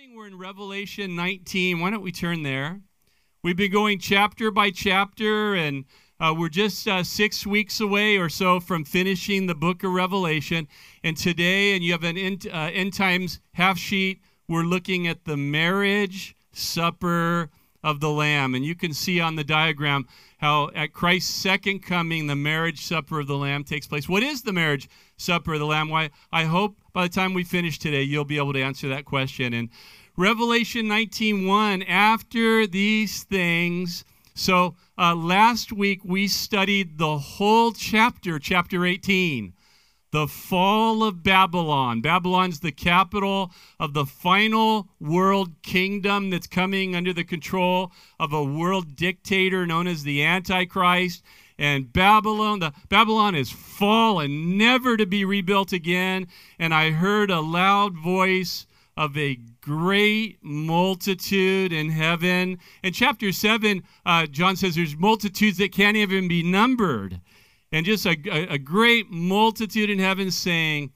morning we're in Revelation 19. Why don't we turn there? We've been going chapter by chapter, and we're just 6 weeks away or so from finishing the book of Revelation. And today, and you have an end times half sheet, we're looking at the marriage supper of the Lamb. And you can see on the diagram how at Christ's second coming, the marriage supper of the Lamb takes place. What is the marriage supper of the Lamb? Why, I hope by the time we finish today, you'll be able to answer that question. And Revelation 19:1, after these things. So last week we studied the whole chapter 18. The fall of Babylon. Babylon's the capital of the final world kingdom that's coming under the control of a world dictator known as the Antichrist. And Babylon is fallen, never to be rebuilt again. And I heard a loud voice of a great multitude in heaven. In chapter 7, John says there's multitudes that can't even be numbered. And just a great multitude in heaven saying,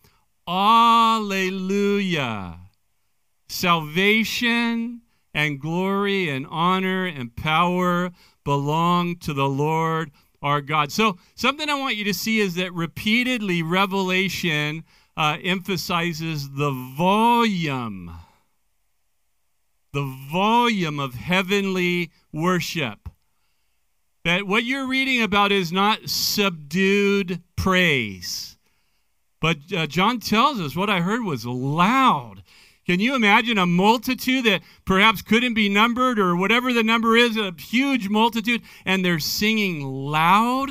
Alleluia. Salvation and glory and honor and power belong to the Lord our God. So something I want you to see is that repeatedly Revelation emphasizes the volume of heavenly worship. That what you're reading about is not subdued praise. But John tells us what I heard was loud. Can you imagine a multitude that perhaps couldn't be numbered, or whatever the number is, a huge multitude, and they're singing loud?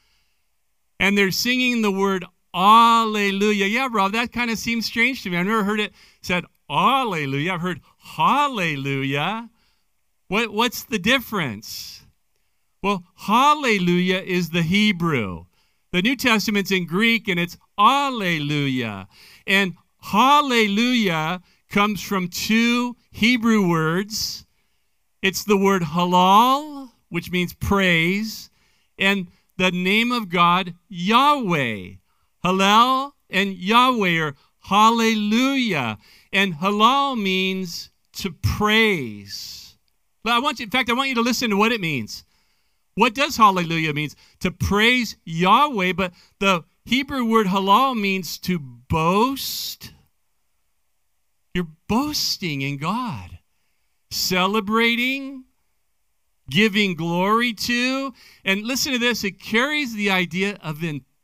And they're singing the word Alleluia. Yeah, Rob, that kind of seems strange to me. I've never heard it said Alleluia. I've heard Hallelujah. What's the difference? Well, Hallelujah is the Hebrew. The New Testament's in Greek, and it's Alleluia. And Hallelujah comes from two Hebrew words. It's the word halal, which means praise, and the name of God, Yahweh. Halal and Yahweh, or hallelujah. And halal means to praise. I want you to listen to what it means. What does hallelujah means? To praise Yahweh, but the Hebrew word halal means to boast. You're boasting in God, celebrating, giving glory to. And listen to this, it carries the idea of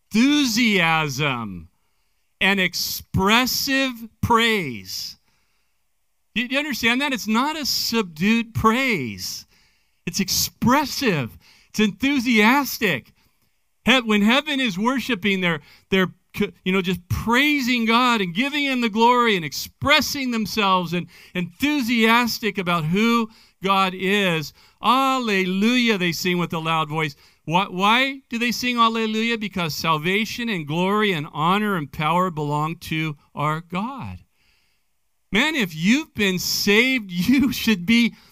enthusiasm and expressive praise. Do you understand that? It's not a subdued praise. It's expressive. It's enthusiastic. When heaven is worshiping, they're just praising God and giving Him the glory and expressing themselves and enthusiastic about who God is. Alleluia, they sing with a loud voice. Why do they sing Alleluia? Because salvation and glory and honor and power belong to our God. Man, if you've been saved, you should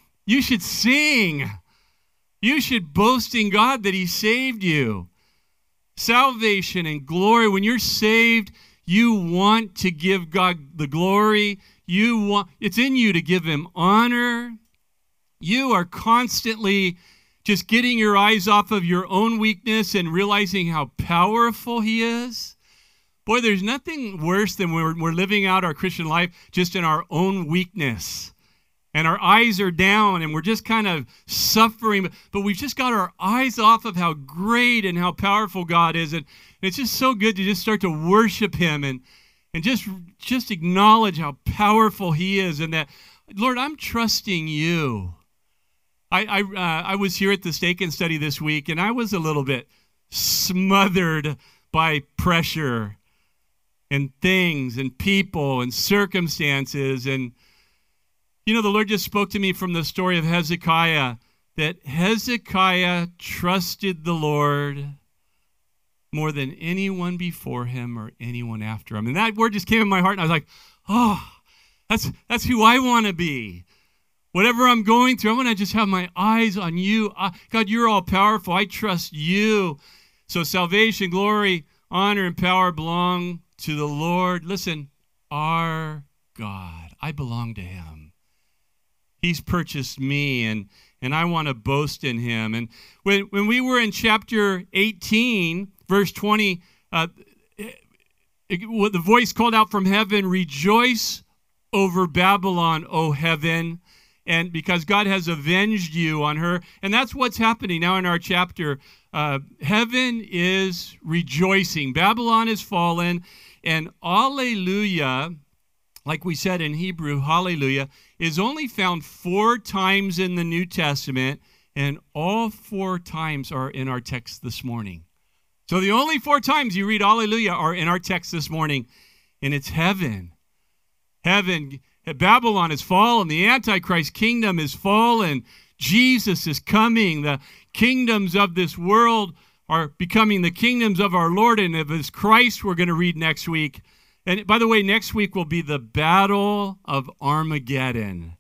sing. You should boast in God that He saved you. Salvation and glory. When you're saved, you want to give God the glory. It's in you to give Him honor. You are constantly just getting your eyes off of your own weakness and realizing how powerful He is. Boy, there's nothing worse than when we're living out our Christian life just in our own weakness. And our eyes are down and we're just kind of suffering. But we've just got our eyes off of how great and how powerful God is. And it's just so good to just start to worship Him and just acknowledge how powerful He is. And that, Lord, I'm trusting You. I was here at the Stake and Study this week, and I was a little bit smothered by pressure and things and people and circumstances. And the Lord just spoke to me from the story of Hezekiah, that Hezekiah trusted the Lord more than anyone before him or anyone after him. And that word just came in my heart, and I was like, oh, that's who I want to be. Whatever I'm going through, I want to just have my eyes on You. God, You're all powerful. I trust You. So salvation, glory, honor, and power belong to the Lord. Listen, our God. I belong to Him. He's purchased me, and I want to boast in him. And when we were in chapter 18, verse 20, the voice called out from heaven, "Rejoice over Babylon, O heaven," and because God has avenged you on her. And that's what's happening now in our chapter. Heaven is rejoicing. Babylon is fallen, and alleluia, like we said in Hebrew, hallelujah, is only found 4 times in the New Testament, and all 4 times are in our text this morning. So the only 4 times you read hallelujah are in our text this morning, and it's heaven. Heaven, Babylon is fallen. The Antichrist kingdom is fallen. Jesus is coming. The kingdoms of this world are becoming the kingdoms of our Lord and of his Christ, we're going to read next week. And by the way, next week will be the Battle of Armageddon.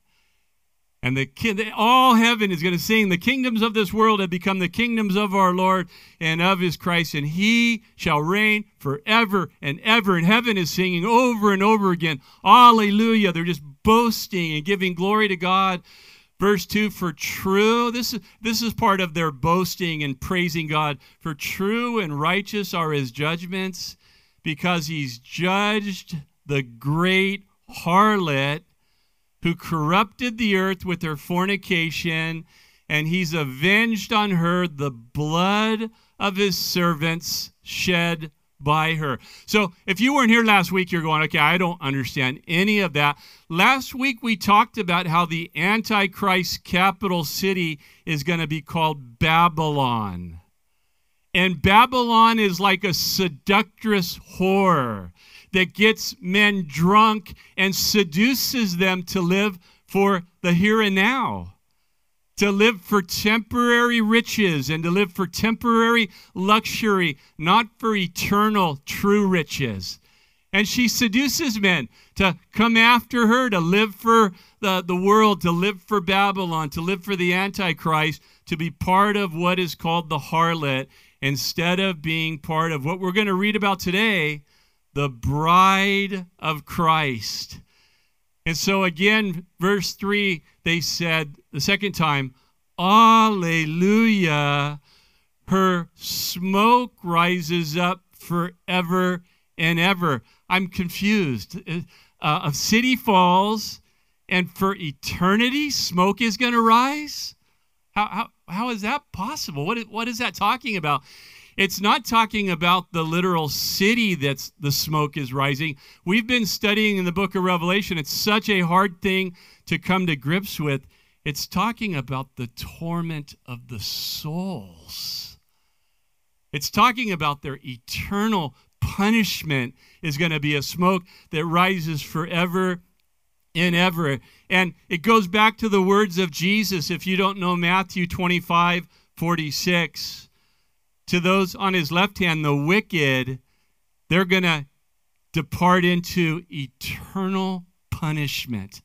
And all heaven is going to sing, the kingdoms of this world have become the kingdoms of our Lord and of his Christ, and he shall reign forever and ever. And heaven is singing over and over again, hallelujah. They're just boasting and giving glory to God. Verse 2, for true, this is part of their boasting and praising God. For true and righteous are his judgments, because he's judged the great harlot who corrupted the earth with her fornication, and he's avenged on her the blood of his servants shed by her. So if you weren't here last week, you're going, okay, I don't understand any of that. Last week we talked about how the Antichrist capital city is going to be called Babylon. And Babylon is like a seductress whore that gets men drunk and seduces them to live for the here and now, to live for temporary riches and to live for temporary luxury, not for eternal true riches. And she seduces men to come after her, to live for the world, to live for Babylon, to live for the Antichrist, to be part of what is called the harlot, instead of being part of what we're going to read about today, the bride of Christ. And so again, verse 3, they said the second time, alleluia, her smoke rises up forever and ever. I'm confused. A city falls, and for eternity, smoke is going to rise? How is that possible? What is that talking about? It's not talking about the literal city that's the smoke is rising. We've been studying in the book of Revelation. It's such a hard thing to come to grips with. It's talking about the torment of the souls. It's talking about their eternal punishment is going to be a smoke that rises forever and ever. And it goes back to the words of Jesus. If you don't know Matthew 25:46, to those on his left hand, the wicked, they're going to depart into eternal punishment.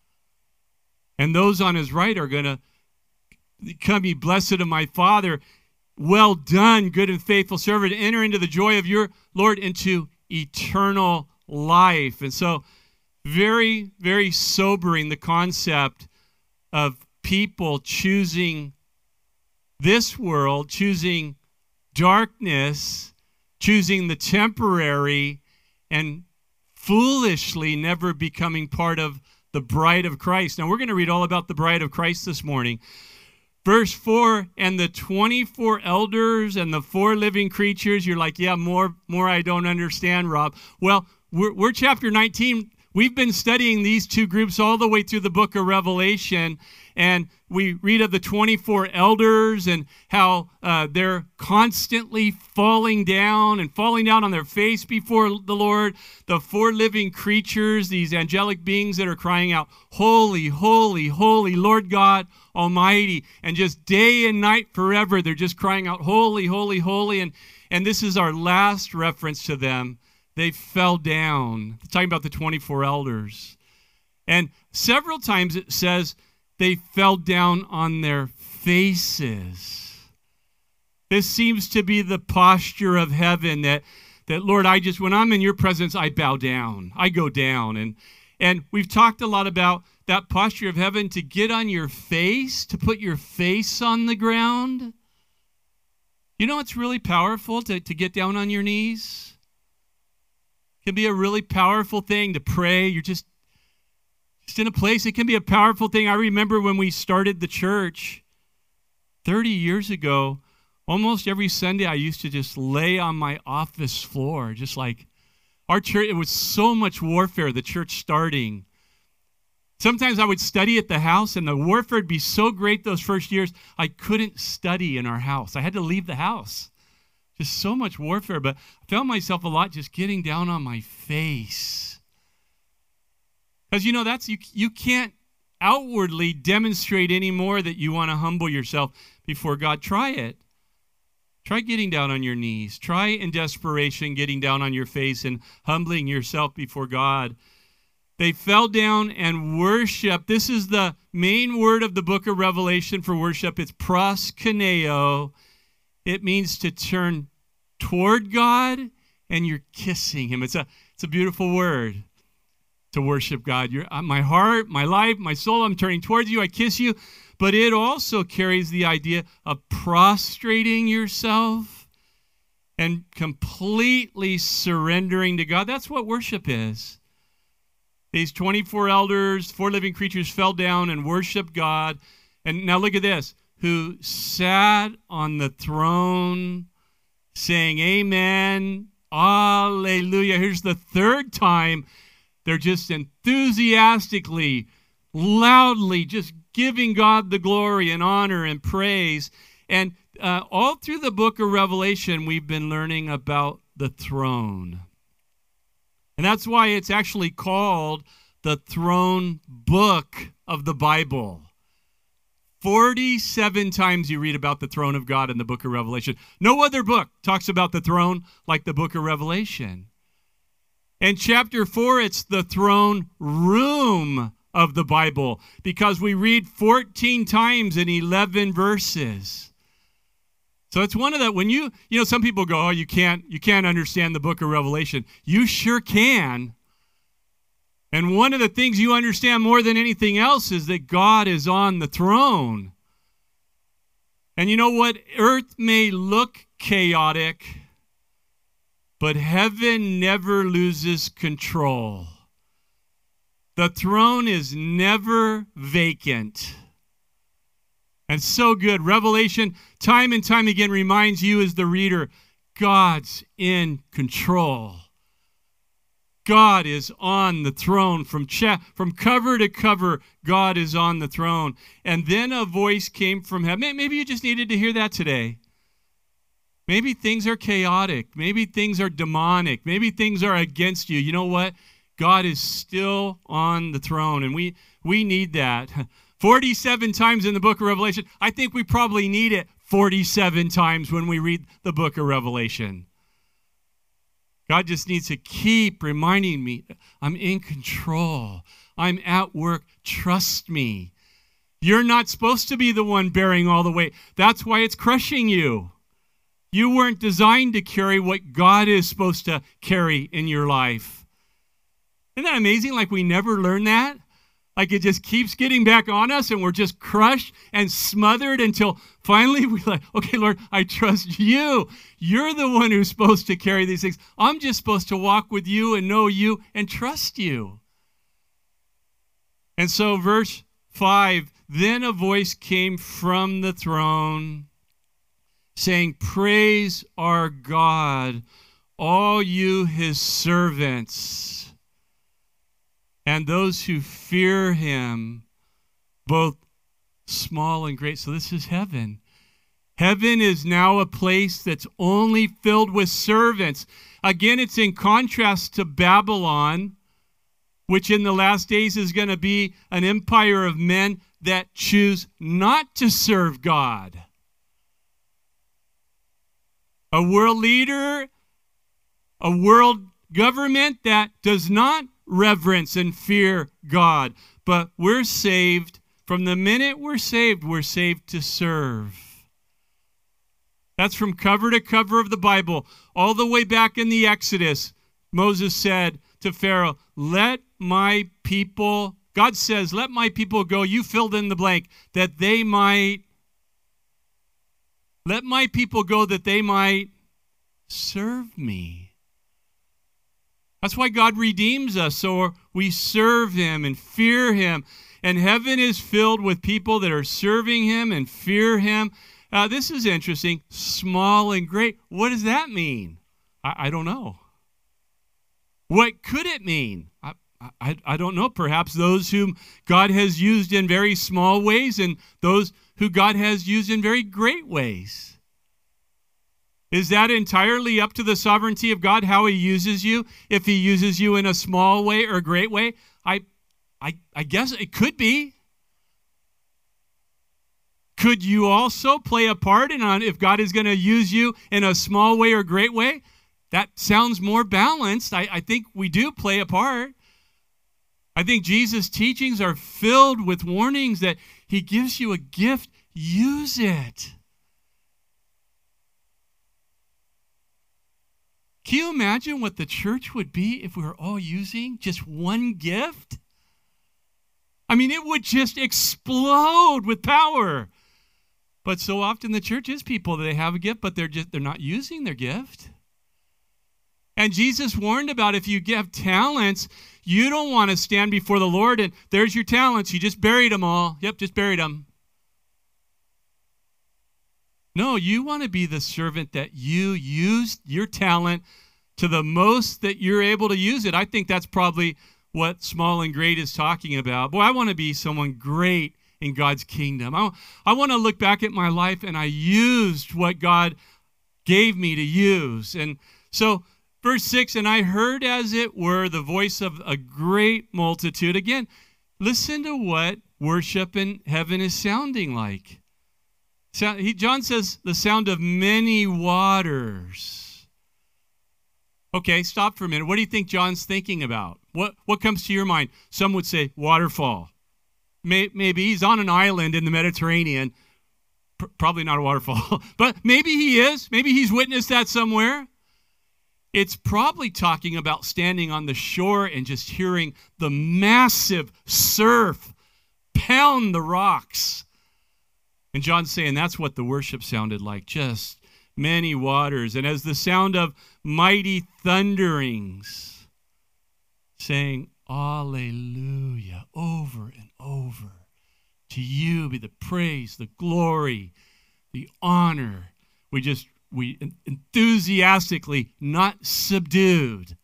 And those on his right are going to come, be blessed of my Father. Well done, good and faithful servant. Enter into the joy of your Lord, into eternal life. And so very, very sobering, the concept of people choosing this world, choosing darkness, choosing the temporary, and foolishly never becoming part of the bride of Christ. Now, we're going to read all about the bride of Christ this morning. Verse 4, and the 24 elders and the 4 living creatures. You're like, yeah, more I don't understand, Rob. Well, we're chapter 19. We've been studying these 2 groups all the way through the book of Revelation, and we read of the 24 elders and how they're constantly falling down on their face before the Lord. The 4 living creatures, these angelic beings that are crying out, holy, holy, holy, Lord God Almighty. And just day and night forever, they're just crying out, holy, holy, holy. And this is our last reference to them. They fell down. It's talking about the 24 elders. And several times it says they fell down on their faces. This seems to be the posture of heaven that Lord, when I'm in your presence, I bow down. I go down. And we've talked a lot about that posture of heaven to get on your face, to put your face on the ground. You know it's really powerful to get down on your knees? It can be a really powerful thing to pray. You're just in a place. It can be a powerful thing. I remember when we started the church 30 years ago, almost every Sunday I used to just lay on my office floor, just like our church. It was so much warfare, the church starting. Sometimes I would study at the house, and the warfare would be so great those first years, I couldn't study in our house. I had to leave the house. Just so much warfare, but I found myself a lot just getting down on my face. Because, you know, you can't outwardly demonstrate anymore that you want to humble yourself before God. Try it. Try getting down on your knees. Try in desperation getting down on your face and humbling yourself before God. They fell down and worshiped. This is the main word of the book of Revelation for worship. It's proskuneo. It means to turn toward God, and you're kissing him. It's a beautiful word to worship God. My heart, my life, my soul, I'm turning towards you. I kiss you. But it also carries the idea of prostrating yourself and completely surrendering to God. That's what worship is. These 24 elders, 4 living creatures fell down and worshiped God. And now look at this. Who sat on the throne saying, Amen, Alleluia. Here's the third time they're just enthusiastically, loudly, just giving God the glory and honor and praise. And all through the book of Revelation, we've been learning about the throne. And that's why it's actually called the throne book of the Bible. 47 times you read about the throne of God in the book of Revelation. No other book talks about the throne like the book of Revelation. In chapter 4, it's the throne room of the Bible because we read 14 times in 11 verses. So it's one of the, when you know, some people go, oh, you can't understand the book of Revelation. You sure can. And one of the things you understand more than anything else is that God is on the throne. And you know what? Earth may look chaotic, but heaven never loses control. The throne is never vacant. And so good. Revelation, time and time again, reminds you as the reader, God's in control. God is on the throne. From cover to cover, God is on the throne. And then a voice came from heaven. Maybe you just needed to hear that today. Maybe things are chaotic. Maybe things are demonic. Maybe things are against you. You know what? God is still on the throne, and we need that. 47 times in the book of Revelation. I think we probably need it 47 times when we read the book of Revelation. God just needs to keep reminding me, I'm in control. I'm at work. Trust me. You're not supposed to be the one bearing all the weight. That's why it's crushing you. You weren't designed to carry what God is supposed to carry in your life. Isn't that amazing? Like we never learned that? Like it just keeps getting back on us and we're just crushed and smothered until finally we're like, okay, Lord, I trust you. You're the one who's supposed to carry these things. I'm just supposed to walk with you and know you and trust you. And so verse 5, then a voice came from the throne saying, praise our God, all you his servants, and those who fear him, both small and great. So this is heaven. Heaven is now a place that's only filled with servants. Again, it's in contrast to Babylon, which in the last days is going to be an empire of men that choose not to serve God. A world leader, a world government that does not reverence and fear God. But we're saved. From the minute we're saved to serve. That's from cover to cover of the Bible. All the way back in the Exodus, Moses said to Pharaoh, let my people God says, let my people go, you filled in the blank, that they might, let my people go that they might serve me. That's why God redeems us, so we serve him and fear him. And heaven is filled with people that are serving him and fear him. This is interesting. Small and great. What does that mean? I don't know. What could it mean? I don't know. Perhaps those whom God has used in very small ways and those who God has used in very great ways. Is that entirely up to the sovereignty of God, how he uses you? If he uses you in a small way or a great way? I guess it could be. Could you also play a part in if God is going to use you in a small way or great way? That sounds more balanced. I think we do play a part. I think Jesus' teachings are filled with warnings that he gives you a gift, use it. Can you imagine what the church would be if we were all using just one gift? I mean, it would just explode with power. But so often the church is people that they have a gift, but they're not using their gift. And Jesus warned about if you give talents, you don't want to stand before the Lord and there's your talents. You just buried them all. Yep, just buried them. No, you want to be the servant that you used your talent to the most that you're able to use it. I think that's probably what small and great is talking about. Boy, I want to be someone great in God's kingdom. I want to look back at my life and I used what God gave me to use. And so verse 6, and I heard as it were the voice of a great multitude. Again, listen to what worship in heaven is sounding like. John says the sound of many waters. Okay, stop for a minute. What do you think John's thinking about? What comes to your mind? Some would say waterfall. Maybe he's on an island in the Mediterranean. Probably not a waterfall, but maybe he is. Maybe he's witnessed that somewhere. It's probably talking about standing on the shore and just hearing the massive surf pound the rocks. And John's saying that's what the worship sounded like, just many waters. And as the sound of mighty thunderings, saying, Alleluia, over and over. To you be the praise, the glory, the honor. We enthusiastically, not subdued,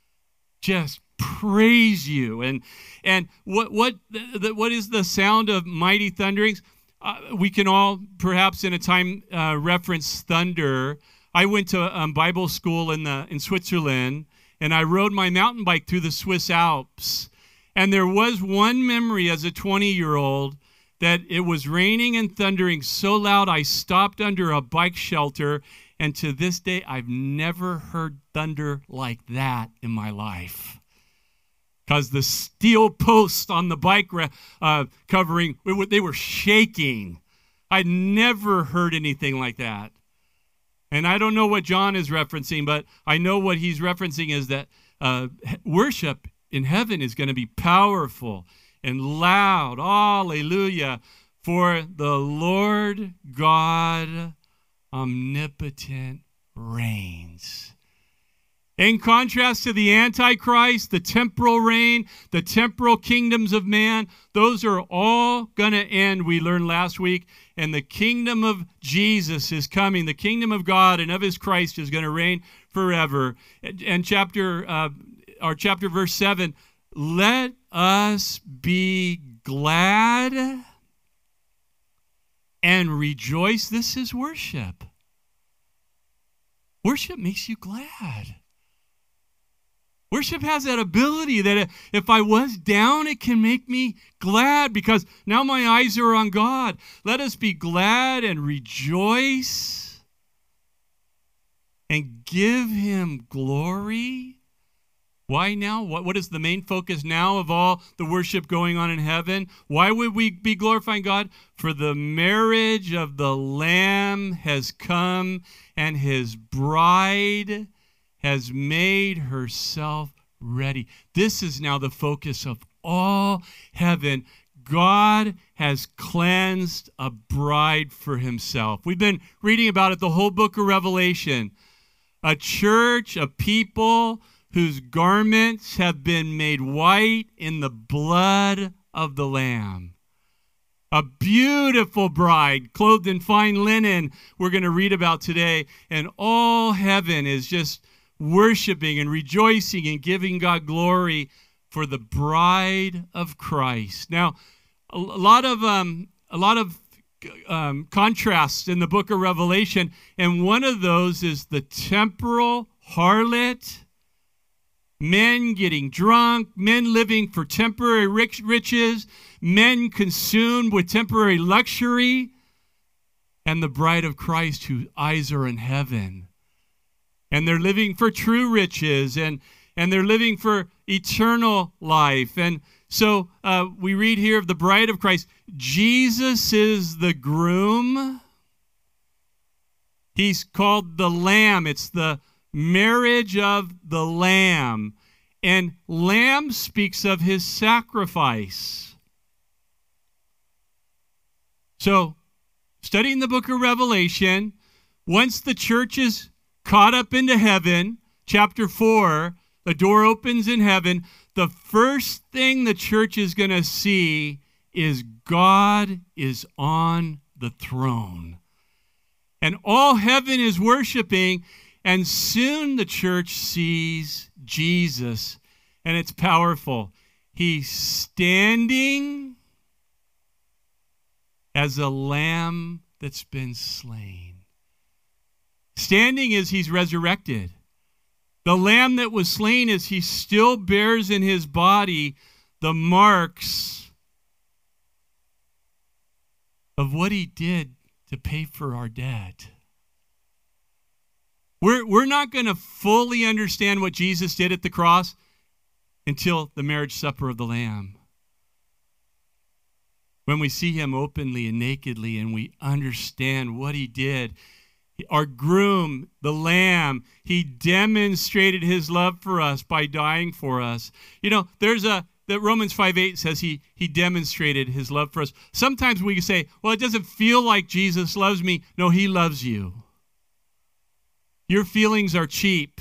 just praise you. And what is the sound of mighty thunderings? We can all, perhaps in a time, reference thunder. I went to Bible school in Switzerland, and I rode my mountain bike through the Swiss Alps. And there was one memory as a 20-year-old that it was raining and thundering so loud I stopped under a bike shelter. And to this day, I've never heard thunder like that in my life. Because the steel posts on the bike covering, they were shaking. I'd never heard anything like that. And I don't know what John is referencing, but I know what he's referencing is that worship in heaven is going to be powerful and loud. Hallelujah. For the Lord God omnipotent reigns. In contrast to the Antichrist, the temporal reign, the temporal kingdoms of man, those are all going to end, we learned last week. And the kingdom of Jesus is coming. The kingdom of God and of his Christ is going to reign forever. And chapter verse 7, let us be glad and rejoice. This is worship. Worship makes you glad. Worship has that ability that if I was down, it can make me glad because now my eyes are on God. Let us be glad and rejoice and give him glory. Why now? What is the main focus now of all the worship going on in heaven? Why would we be glorifying God? For the marriage of the Lamb has come and his bride has made herself ready. This is now the focus of all heaven, God has cleansed a bride for himself. We've been reading about it the whole book of Revelation. A church, a people whose garments have been made white in the blood of the Lamb. A beautiful bride clothed in fine linen we're going to read about today. And all heaven is just worshiping and rejoicing and giving God glory for the bride of Christ. Now, a lot of contrasts in the book of Revelation, and one of those is the temporal harlot, men getting drunk, men living for temporary riches, men consumed with temporary luxury, and the bride of Christ whose eyes are in heaven. And they're living for true riches, and they're living for eternal life. And so we read here of the bride of Christ. Jesus is the groom. He's called the Lamb. It's the marriage of the Lamb. And Lamb speaks of his sacrifice. So, studying the book of Revelation, once the church is caught up into heaven, chapter 4, the door opens in heaven, the first thing the church is going to see is God is on the throne. And all heaven is worshiping, and soon the church sees Jesus, and it's powerful. He's standing as a lamb that's been slain. Standing as he's resurrected. The lamb that was slain is he still bears in his body the marks of what he did to pay for our debt. We're not going to fully understand what Jesus did at the cross until the marriage supper of the Lamb. When we see him openly and nakedly and we understand what he did, our groom, the Lamb, he demonstrated his love for us by dying for us. You know, that Romans 5:8 says he demonstrated his love for us. Sometimes we say, well, it doesn't feel like Jesus loves me. No, he loves you. Your feelings are cheap.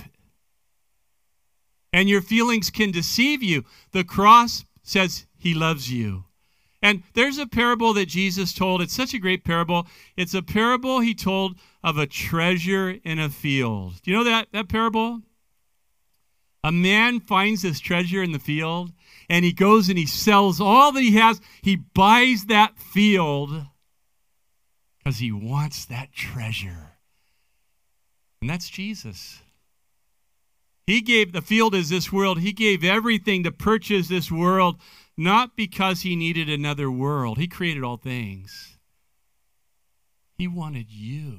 And your feelings can deceive you. The cross says he loves you. And there's a parable that Jesus told. It's such a great parable. It's a parable he told of a treasure in a field. Do you know that parable? A man finds this treasure in the field, and he goes and he sells all that he has. He buys that field because he wants that treasure. And that's Jesus. He gave, the field is this world. He gave everything to purchase this world, not because he needed another world. He created all things. He wanted you.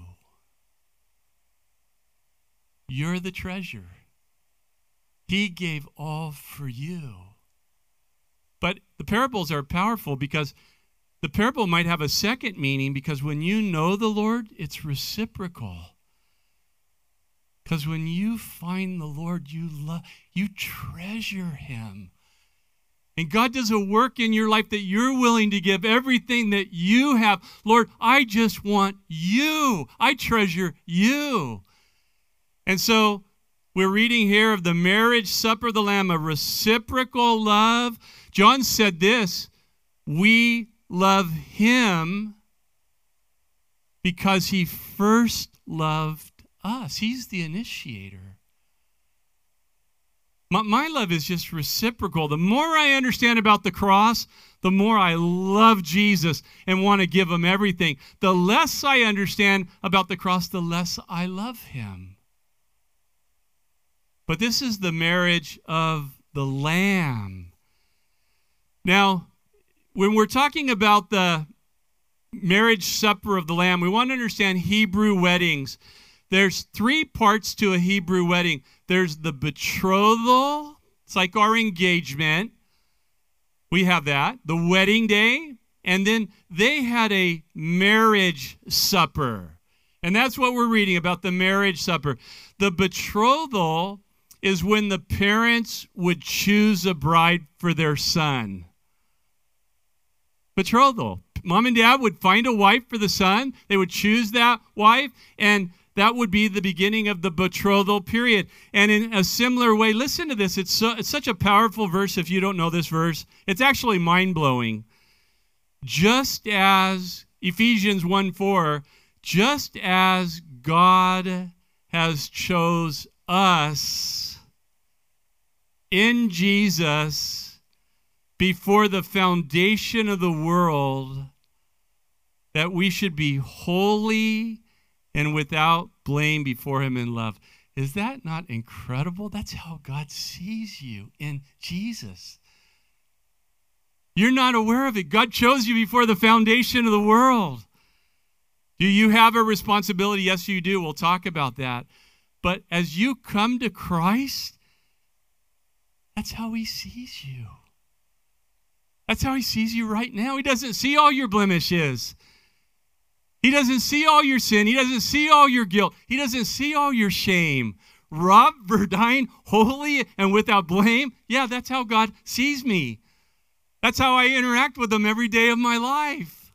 You're the treasure. He gave all for you. But the parables are powerful because the parable might have a second meaning, because when you know the Lord, it's reciprocal. Because when you find the Lord, you treasure him. And God does a work in your life that you're willing to give everything that you have. Lord, I just want you. I treasure you. And so we're reading here of the marriage supper of the Lamb, a reciprocal love. John said this, we love him because he first loved us. He's the initiator. My love is just reciprocal. The more I understand about the cross, the more I love Jesus and want to give him everything. The less I understand about the cross, the less I love him. But this is the marriage of the Lamb. Now, when we're talking about the marriage supper of the Lamb, we want to understand Hebrew weddings. There's 3 parts to a Hebrew wedding. There's the betrothal. It's like our engagement. We have that. The wedding day. And then they had a marriage supper. And that's what we're reading about, the marriage supper. The betrothal is when the parents would choose a bride for their son. Betrothal. Mom and dad would find a wife for the son. They would choose that wife, and that would be the beginning of the betrothal period. And in a similar way, listen to this. It's such a powerful verse if you don't know this verse. It's actually mind-blowing. Just as Ephesians 1:4, just as God has chose us in Jesus before the foundation of the world, that we should be holy and without blame before him in love. Is that not incredible? That's how God sees you in Jesus. You're not aware of it. God chose you before the foundation of the world. Do you have a responsibility? Yes, you do. We'll talk about that. But as you come to Christ, that's how he sees you. That's how he sees you right now. He doesn't see all your blemishes. He doesn't see all your sin. He doesn't see all your guilt. He doesn't see all your shame. Rob Verdine, holy and without blame. Yeah, that's how God sees me. That's how I interact with him every day of my life.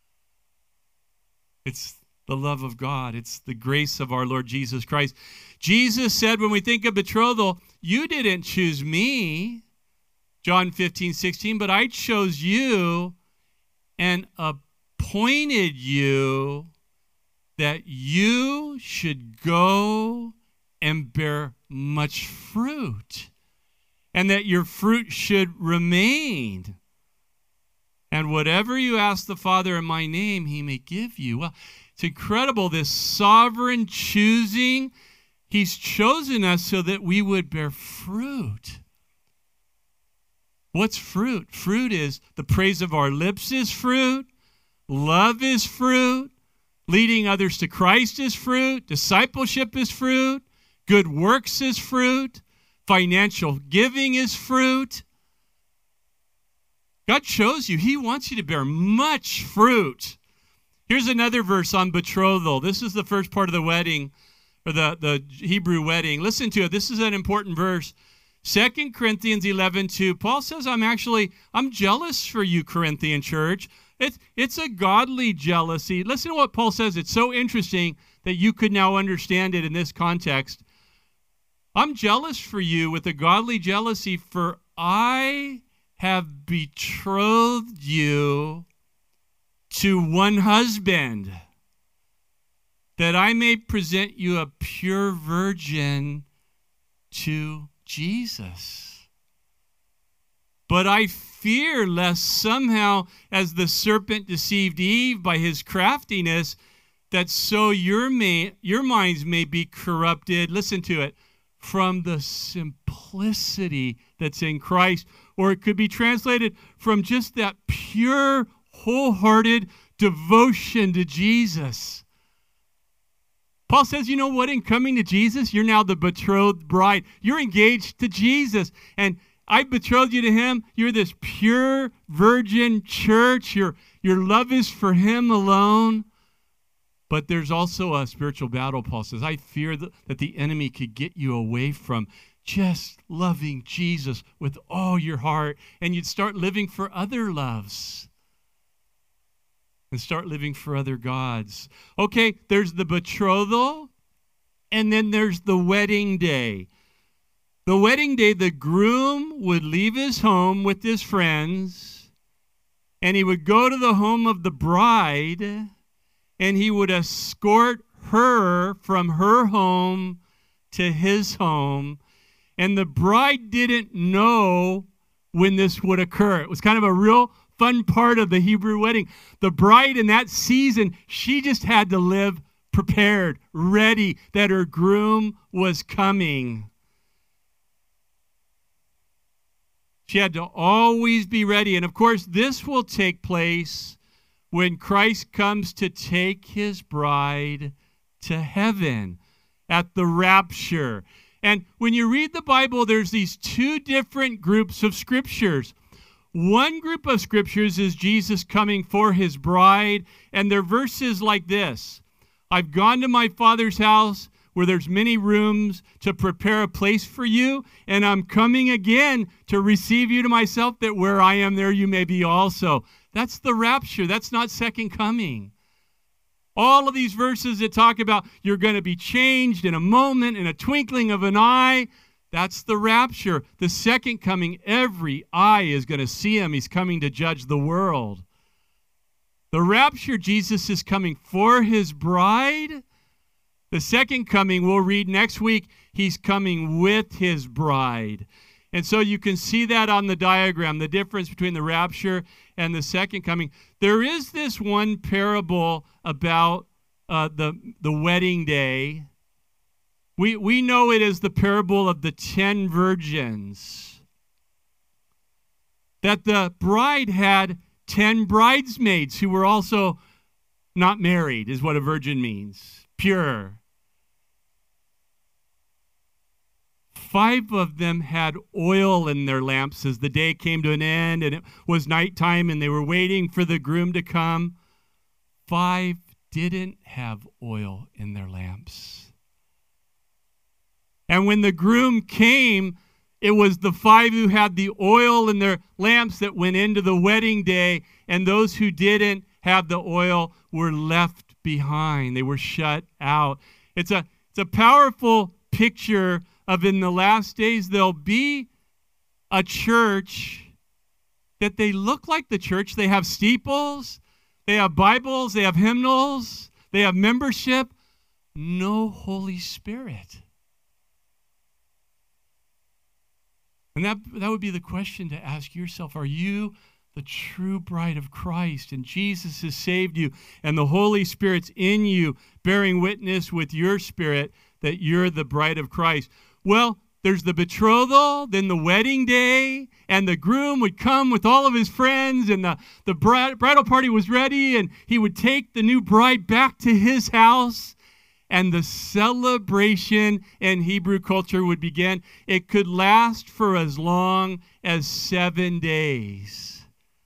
It's the love of God. It's the grace of our Lord Jesus Christ. Jesus said when we think of betrothal, you didn't choose me, John 15:16, but I chose you and appointed you that you should go and bear much fruit, and that your fruit should remain. And whatever you ask the Father in my name, he may give you. Well, it's incredible, this sovereign choosing. He's chosen us so that we would bear fruit. What's fruit? Fruit is the praise of our lips is fruit. Love is fruit. Leading others to Christ is fruit. Discipleship is fruit. Good works is fruit. Financial giving is fruit. God chose you. He wants you to bear much fruit. Here's another verse on betrothal. This is the first part of the wedding, or the Hebrew wedding. Listen to it. This is an important verse. 2 Corinthians 11:2. Paul says, I'm jealous for you, Corinthian church. It's a godly jealousy. Listen to what Paul says. It's so interesting that you could now understand it in this context. I'm jealous for you with a godly jealousy, for I have betrothed you to one husband, that I may present you a pure virgin to Jesus. But I fear lest somehow, as the serpent deceived Eve by his craftiness, that so your minds may be corrupted. Listen to it. From the simplicity that's in Christ. Or it could be translated from just that pure, wholehearted devotion to Jesus. Paul says, you know what? In coming to Jesus, you're now the betrothed bride. You're engaged to Jesus. And I betrothed you to him. You're this pure virgin church. Your love is for him alone. But there's also a spiritual battle, Paul says. I fear that the enemy could get you away from just loving Jesus with all your heart, and you'd start living for other loves and start living for other gods. Okay, there's the betrothal, and then there's the wedding day. The wedding day, the groom would leave his home with his friends, and he would go to the home of the bride, and he would escort her from her home to his home. And the bride didn't know when this would occur. It was kind of a real fun part of the Hebrew wedding. The bride in that season, she just had to live prepared, ready that her groom was coming. She had to always be ready. And of course, this will take place when Christ comes to take his bride to heaven at the rapture. And when you read the Bible, there's these two different groups of scriptures. One group of scriptures is Jesus coming for his bride, and they're verses like this. I've gone to my Father's house where there's many rooms to prepare a place for you, and I'm coming again to receive you to myself, that where I am, there you may be also. That's the rapture. That's not second coming. All of these verses that talk about you're going to be changed in a moment, in a twinkling of an eye, that's the rapture. The second coming, every eye is going to see him. He's coming to judge the world. The rapture, Jesus is coming for his bride. The second coming, we'll read next week, he's coming with his bride. And so you can see that on the diagram, the difference between the rapture and the second coming. There is this one parable about the wedding day. We know it as the parable of the 10 virgins. That the bride had 10 bridesmaids who were also not married, is what a virgin means. Pure. 5 of them had oil in their lamps as the day came to an end and it was nighttime and they were waiting for the groom to come. 5 didn't have oil in their lamps. And when the groom came, it was the 5 who had the oil in their lamps that went into the wedding day, and those who didn't have the oil were left behind. They were shut out. It's a powerful picture of, in the last days, there'll be a church that they look like the church. They have steeples, they have Bibles, they have hymnals, they have membership. No Holy Spirit. And that would be the question to ask yourself. Are you the true bride of Christ? And Jesus has saved you, and the Holy Spirit's in you, bearing witness with your spirit that you're the bride of Christ. Well, there's the betrothal, then the wedding day, and the groom would come with all of his friends, and the bridal party was ready, and he would take the new bride back to his house. And the celebration in Hebrew culture would begin. It could last for as long as 7 days.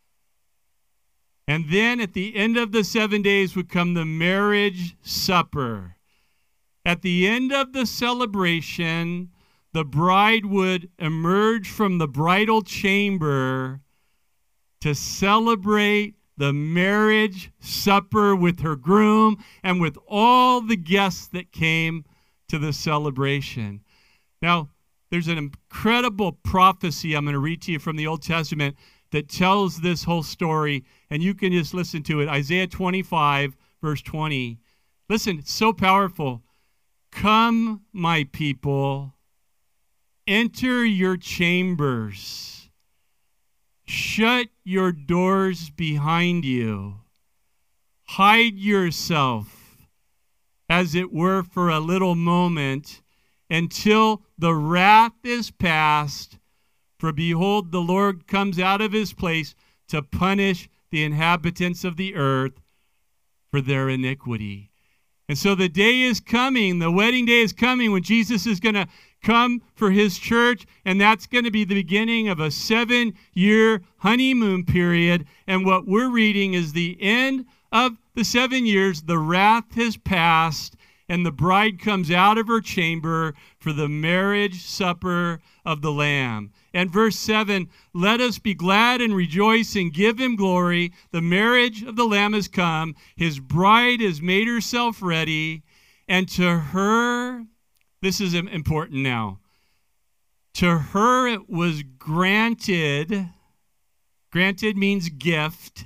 And then at the end of the 7 days would come the marriage supper. At the end of the celebration, the bride would emerge from the bridal chamber to celebrate the marriage supper with her groom and with all the guests that came to the celebration. Now, there's an incredible prophecy I'm going to read to you from the Old Testament that tells this whole story, and you can just listen to it. Isaiah 25, verse 20. Listen, it's so powerful. Come, my people, enter your chambers. Shut your doors behind you. Hide yourself, as it were, for a little moment, until the wrath is past. For behold, the Lord comes out of his place to punish the inhabitants of the earth for their iniquity. And so the day is coming, the wedding day is coming, when Jesus is going to come for his church, and that's going to be the beginning of a 7-year honeymoon period. And what we're reading is the end of the 7 years. The wrath has passed, and the bride comes out of her chamber for the marriage supper of the Lamb. And verse 7, let us be glad and rejoice and give him glory. The marriage of the Lamb has come. His bride has made herself ready. And to her, this is important now, to her it was granted. Granted means gift.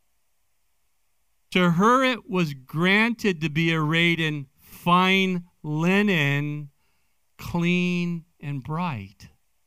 To her it was granted to be arrayed in fine linen, clean and bright.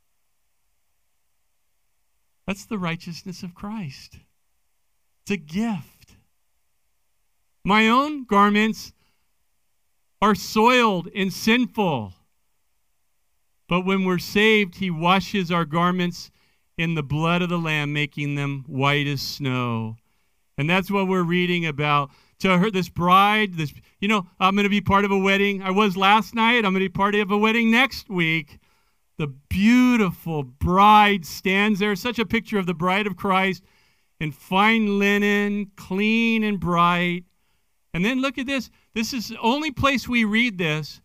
That's the righteousness of Christ. It's a gift. My own garments are soiled and sinful. But when we're saved, he washes our garments in the blood of the Lamb, making them white as snow. And that's what we're reading about. To her, this bride, I'm going to be part of a wedding. I was last night. I'm going to be part of a wedding next week. The beautiful bride stands there, such a picture of the bride of Christ, in fine linen, clean and bright. And then look at this. This is the only place we read this.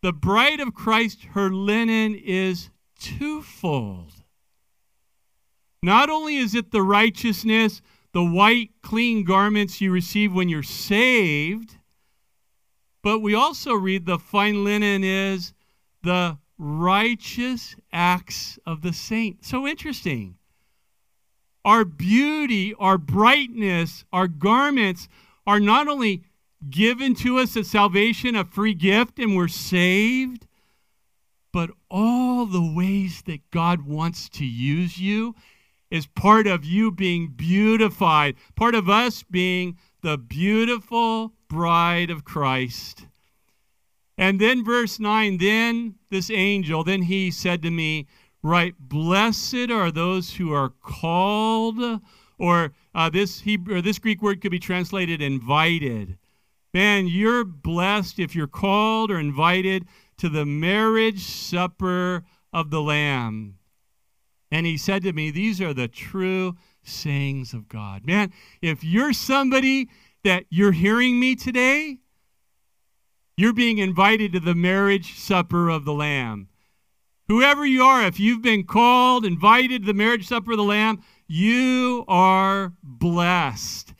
the bride of Christ, her linen is twofold. Not only is it the righteousness, the white, clean garments you receive when you're saved, but we also read the fine linen is the righteous acts of the saint. So interesting. Our beauty, our brightness, our garments are not only given to us at salvation, a free gift, and we're saved, but all the ways that God wants to use you is part of you being beautified, part of us being the beautiful bride of Christ. And then verse 9, then this angel, then he said to me, right, blessed are those who are called, or this Greek word could be translated invited. Man, you're blessed if you're called or invited to the marriage supper of the Lamb. And he said to me, these are the true sayings of God. Man, if you're somebody that you're hearing me today, you're being invited to the marriage supper of the Lamb. Whoever you are, if you've been called, invited to the marriage supper of the Lamb, you are blessed.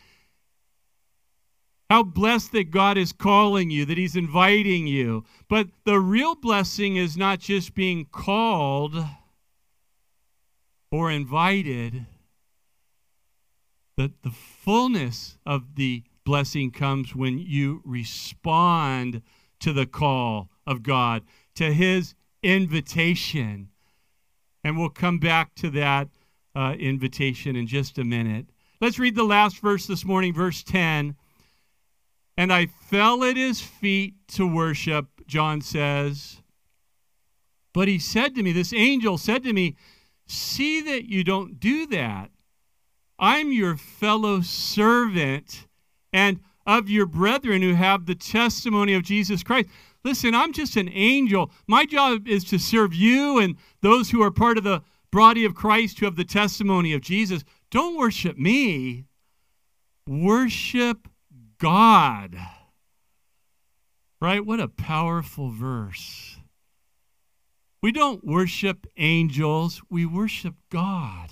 How blessed that God is calling you, that he's inviting you. But the real blessing is not just being called or invited. The fullness of the blessing comes when you respond to the call of God, to his invitation. And we'll come back to that invitation in just a minute. Let's read the last verse this morning, verse 10. And I fell at his feet to worship, John says. But he said to me, this angel said to me, see that you don't do that. I'm your fellow servant and of your brethren who have the testimony of Jesus Christ. Listen, I'm just an angel. My job is to serve you and those who are part of the body of Christ who have the testimony of Jesus. Don't worship me. Worship God. Right? What a powerful verse. We don't worship angels. We worship God.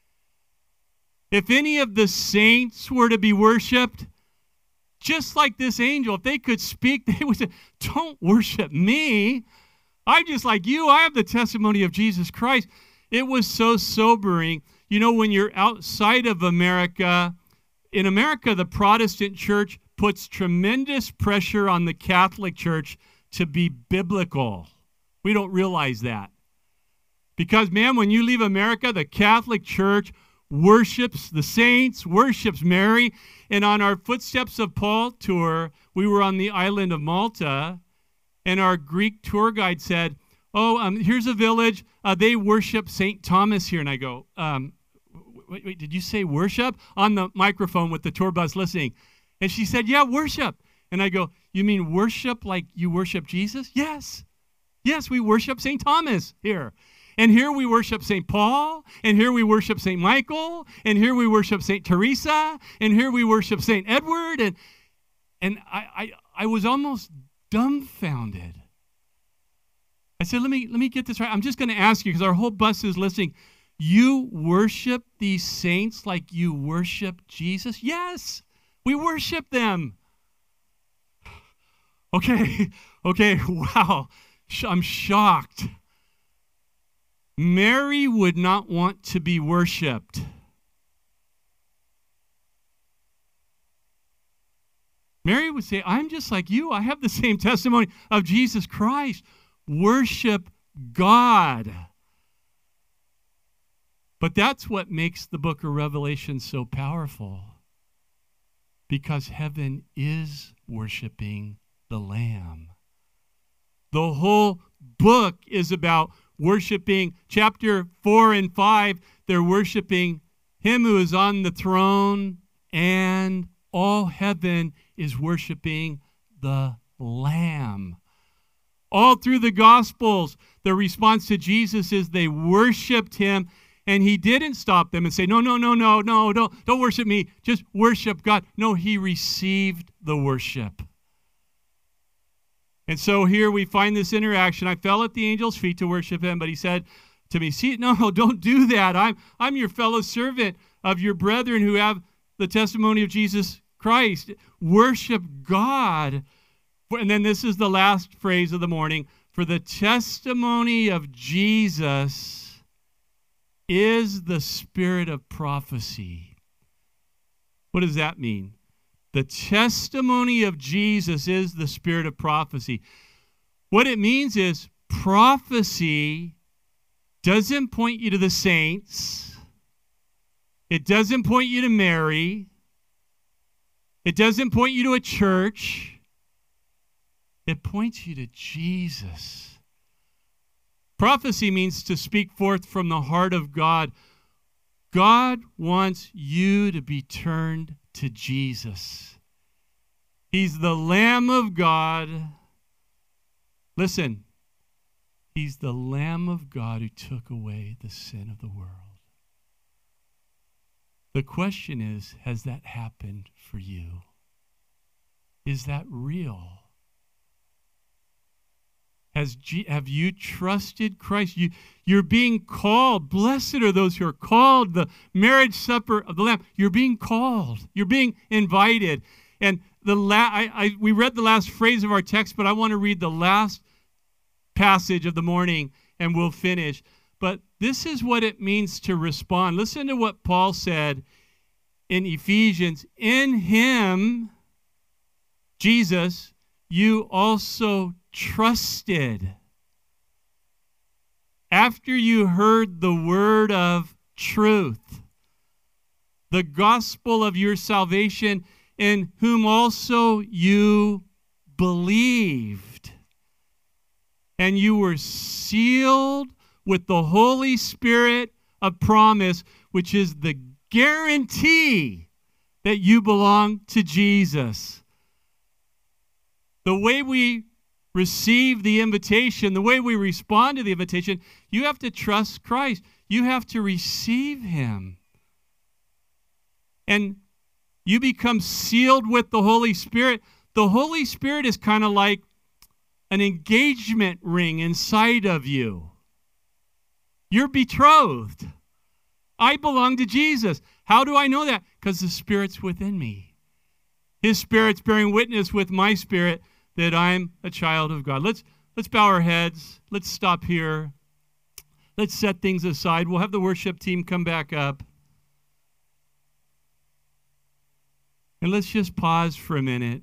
If any of the saints were to be worshiped, just like this angel, if they could speak, they would say, don't worship me. I'm just like you. I have the testimony of Jesus Christ. It was so sobering. You know, when you're outside of America, in America, the Protestant church puts tremendous pressure on the Catholic Church to be biblical. We don't realize that. Because, man, when you leave America, the Catholic Church worships the saints, worships Mary. And on our Footsteps of Paul tour, we were on the island of Malta, and our Greek tour guide said, here's a village. They worship St. Thomas here. And I go, wait, did you say worship? On the microphone with the tour bus listening. And she said, yeah, worship. And I go, you mean worship like you worship Jesus? Yes. Yes, we worship St. Thomas here. And here we worship St. Paul, and here we worship St. Michael, and here we worship St. Teresa, and here we worship St. Edward. And I was almost dumbfounded. I said, let me get this right. I'm just going to ask you, because our whole bus is listening. You worship these saints like you worship Jesus? Yes, we worship them. Okay, wow. I'm shocked. Mary would not want to be worshiped. Mary would say, I'm just like you. I have the same testimony of Jesus Christ. Worship God. But that's what makes the book of Revelation so powerful. Because heaven is worshiping the Lamb. The whole book is about worshiping. Chapter 4 and 5, they're worshiping him who is on the throne, and all heaven is worshiping the Lamb. All through the Gospels, the response to Jesus is they worshiped him, and he didn't stop them and say, no, don't worship me, just worship God. No, he received the worship. And so here we find this interaction. I fell at the angel's feet to worship him, but he said to me, see, no, don't do that. I'm your fellow servant of your brethren who have the testimony of Jesus Christ. Worship God. And then this is the last phrase of the morning. For the testimony of Jesus is the spirit of prophecy. What does that mean? The testimony of Jesus is the spirit of prophecy. What it means is prophecy doesn't point you to the saints. It doesn't point you to Mary. It doesn't point you to a church. It points you to Jesus. Prophecy means to speak forth from the heart of God. God wants you to be turned to Jesus. He's the Lamb of God. Listen, he's the Lamb of God who took away the sin of the world. The question is, has that happened for you? Is that real? Have you trusted Christ? You're being called. Blessed are those who are called, the marriage supper of the Lamb. You're being called. You're being invited. And we read the last phrase of our text, but I want to read the last passage of the morning, and we'll finish. But this is what it means to respond. Listen to what Paul said in Ephesians. In him, Jesus, you also trusted. After you heard the word of truth, the gospel of your salvation, in whom also you believed. And you were sealed with the Holy Spirit of promise, which is the guarantee that you belong to Jesus. The way we receive the invitation, the way we respond to the invitation, you have to trust Christ. You have to receive him. And you become sealed with the Holy Spirit. The Holy Spirit is kind of like an engagement ring inside of you. You're betrothed. I belong to Jesus. How do I know that? Because the Spirit's within me. His Spirit's bearing witness with my spirit that I'm a child of God. Let's bow our heads. Let's stop here. Let's set things aside. We'll have the worship team come back up. And let's just pause for a minute.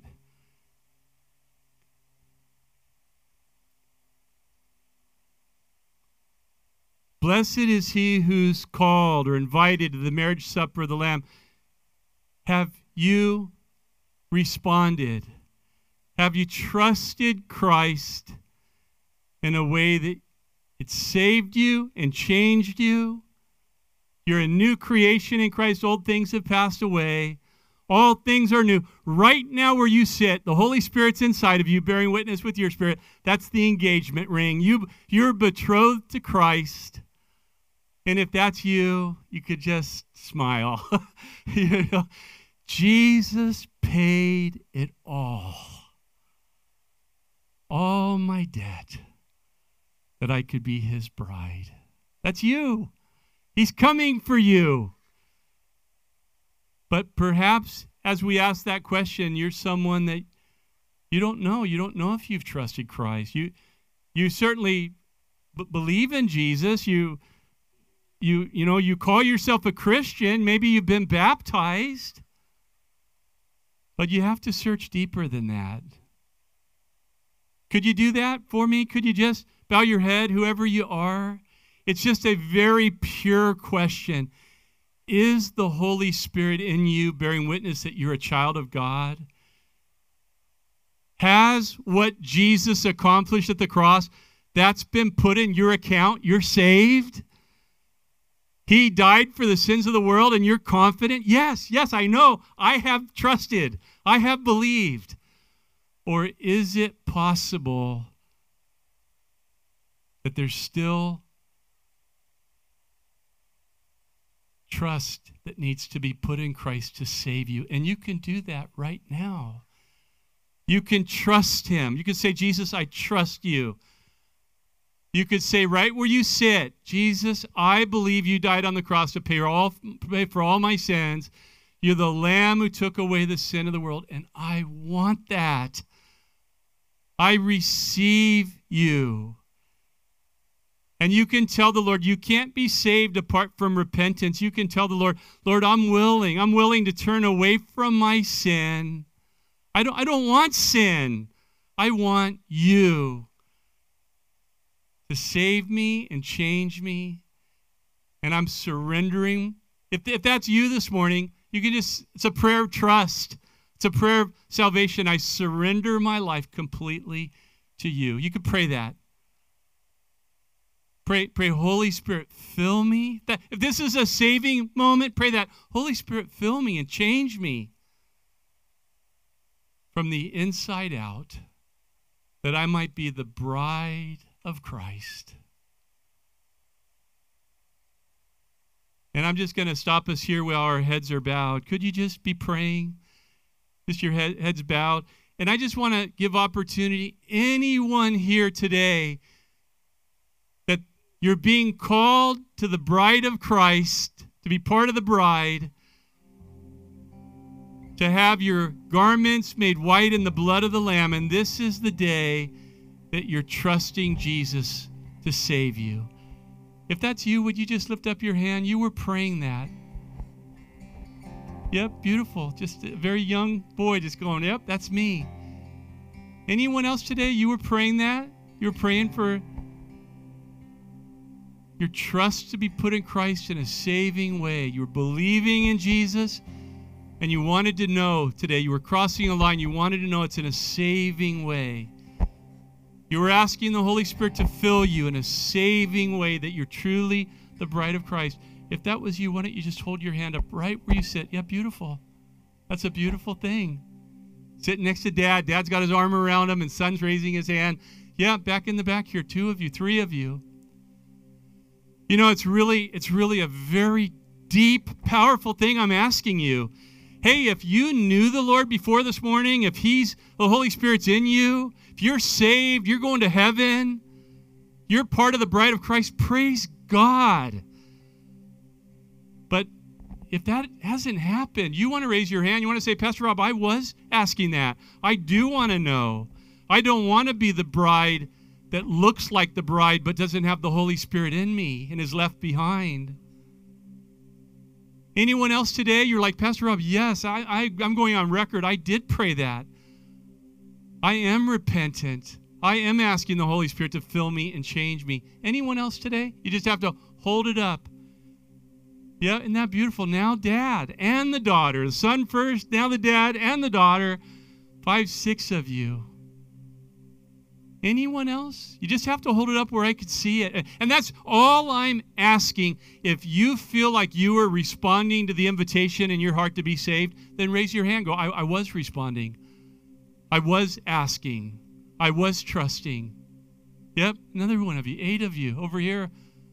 Blessed is he who's called or invited to the marriage supper of the Lamb. Have you responded? Have you trusted Christ in a way that it saved you and changed you? You're a new creation in Christ. Old things have passed away. All things are new. Right now where you sit, the Holy Spirit's inside of you, bearing witness with your spirit. That's the engagement ring. You're betrothed to Christ. And if that's you, you could just smile. You know, Jesus paid it all. All my debt, that I could be his bride. That's you. He's coming for you. But perhaps as we ask that question, you're someone that you don't know. You don't know if you've trusted Christ. You certainly believe in Jesus. You call yourself a Christian. Maybe you've been baptized. But you have to search deeper than that. Could you do that for me? Could you just bow your head, whoever you are? It's just a very pure question. Is the Holy Spirit in you bearing witness that you're a child of God? Has what Jesus accomplished at the cross, that's been put in your account? You're saved? He died for the sins of the world and you're confident? Yes, I know. I have trusted. I have believed. Or is it possible that there's still trust that needs to be put in Christ to save you? And you can do that right now. You can trust him. You can say, Jesus, I trust you. You could say right where you sit, Jesus, I believe you died on the cross to pay for all my sins. You're the Lamb who took away the sin of the world, and I want that. I receive you. And you can tell the Lord, you can't be saved apart from repentance. You can tell the Lord, Lord, I'm willing to turn away from my sin. I don't want sin. I want you to save me and change me. And I'm surrendering. If that's you this morning, you can it's a prayer of trust. It's a prayer of salvation. I surrender my life completely to you. You could pray that. Pray, Holy Spirit, fill me. If this is a saving moment, pray that. Holy Spirit, fill me and change me from the inside out, that I might be the bride of Christ. And I'm just going to stop us here while our heads are bowed. Could you just be praying? Just your heads bowed. And I just want to give opportunity, anyone here today, that you're being called to the bride of Christ, to be part of the bride, to have your garments made white in the blood of the Lamb. And this is the day that you're trusting Jesus to save you. If that's you, would you just lift up your hand? You were praying that. Yep, beautiful. Just a very young boy just going, yep, that's me. Anyone else today, you were praying that? You were praying for your trust to be put in Christ in a saving way. You were believing in Jesus, and you wanted to know today, you were crossing a line, you wanted to know it's in a saving way. You were asking the Holy Spirit to fill you in a saving way, that you're truly the bride of Christ. If that was you, why don't you just hold your hand up right where you sit? Yeah, beautiful. That's a beautiful thing. Sitting next to Dad. Dad's got his arm around him, and Son's raising his hand. Yeah, back in the back here, 2 of you, 3 of you. You know, it's really a very deep, powerful thing I'm asking you. Hey, if you knew the Lord before this morning, if the Holy Spirit's in you, if you're saved, you're going to heaven, you're part of the bride of Christ, praise God. But if that hasn't happened, you want to raise your hand, you want to say, Pastor Rob, I was asking that. I do want to know. I don't want to be the bride that looks like the bride but doesn't have the Holy Spirit in me and is left behind. Anyone else today, you're like, Pastor Rob, yes, I'm going on record. I did pray that. I am repentant. I am asking the Holy Spirit to fill me and change me. Anyone else today? You just have to hold it up. Yeah, isn't that beautiful? Now Dad and the daughter. The son first, now the dad and the daughter. 5, 6 of you. Anyone else? You just have to hold it up where I could see it. And that's all I'm asking. If you feel like you are responding to the invitation in your heart to be saved, then raise your hand. Go, I was responding. I was asking. I was trusting. Yep, another one of you. 8 of you over here.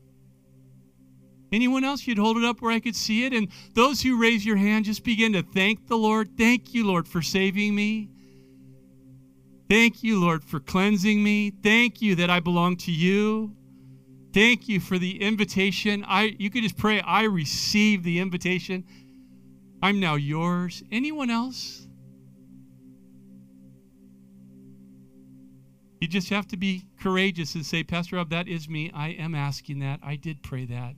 Anyone else? You'd hold it up where I could see it. And those who raise your hand, just begin to thank the Lord. Thank you, Lord, for saving me. Thank you, Lord, for cleansing me. Thank you that I belong to you. Thank you for the invitation. You could just pray, I receive the invitation. I'm now yours. Anyone else? You just have to be courageous and say, Pastor Rob, that is me. I am asking that. I did pray that.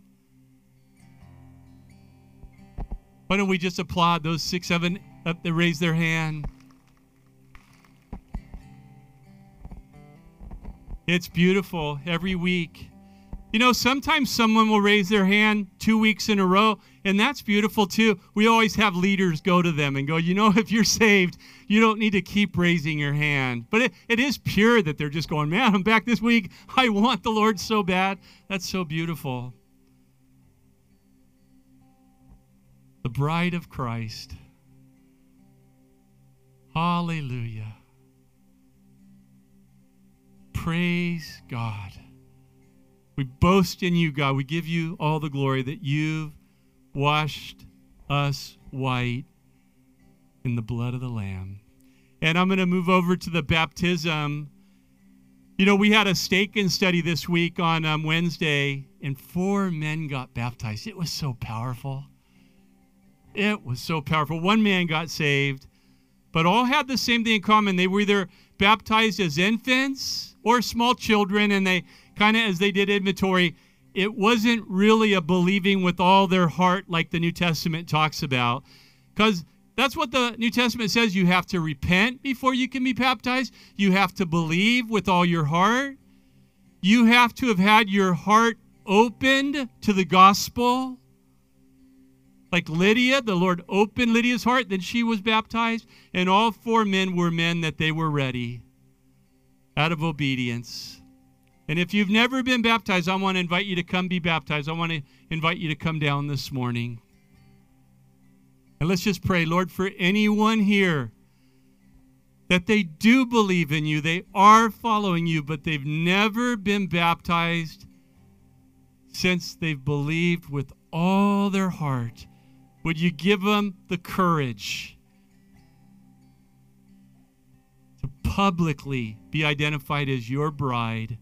Why don't we just applaud those 6, 7 up that raise their hand? It's beautiful every week. You know, sometimes someone will raise their hand 2 weeks in a row, and that's beautiful too. We always have leaders go to them and go, you know, if you're saved, you don't need to keep raising your hand. But it is pure that they're just going, man, I'm back this week. I want the Lord so bad. That's so beautiful. The bride of Christ. Hallelujah. Praise God. We boast in you, God. We give you all the glory that you've washed us white in the blood of the Lamb. And I'm going to move over to the baptism. You know, we had a stake-in study this week on Wednesday, and 4 men got baptized. It was so powerful. It was so powerful. 1 man got saved, but all had the same thing in common. They were either baptized as infants or small children, and they kind of, as they did inventory, it wasn't really a believing with all their heart like the New Testament talks about, because that's what the New Testament says. You have to repent before you can be baptized. You have to believe with all your heart. You have to have had your heart opened to the gospel. Like Lydia, the Lord opened Lydia's heart, then she was baptized. And all 4 men were men that they were ready out of obedience. And if you've never been baptized, I want to invite you to come be baptized. I want to invite you to come down this morning. And let's just pray, Lord, for anyone here that they do believe in you, they are following you, but they've never been baptized since they've believed with all their heart. Would you give them the courage to publicly be identified as your bride,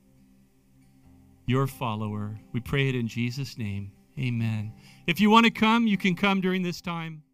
your follower? We pray it in Jesus' name. Amen. If you want to come, you can come during this time.